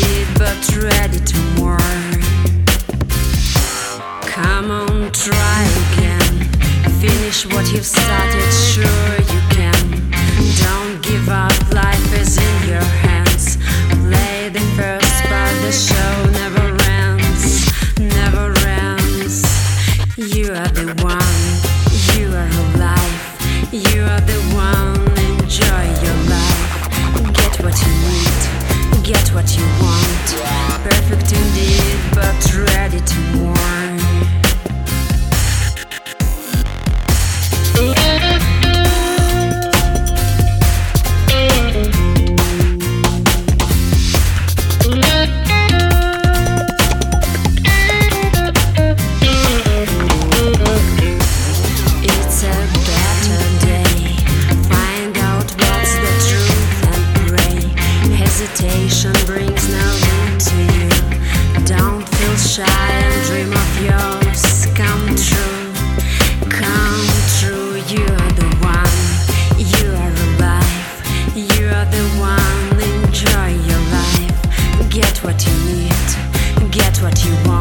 indeed, but ready to more. Come on, try again. Finish what you've started, sure you can. Don't give up, life is in your hands. Play the first part, the show never ends, never ends. You are the one, you are alive, you are the one, enjoy your life. Get what you need, get what you want. Perfect indeed, but ready to more. Hesitation brings no room to you. Don't feel shy and dream of yours. Come true, come true. You are the one, you are alive, you are the one, enjoy your life. Get what you need, get what you want.